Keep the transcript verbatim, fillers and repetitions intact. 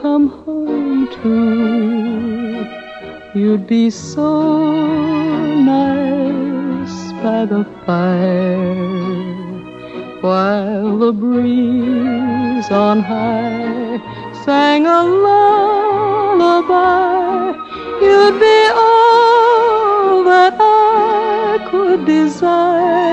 come home to. You'd be so nice by the fire, while the breeze on high sang a lullaby. You'd be all that I could desire.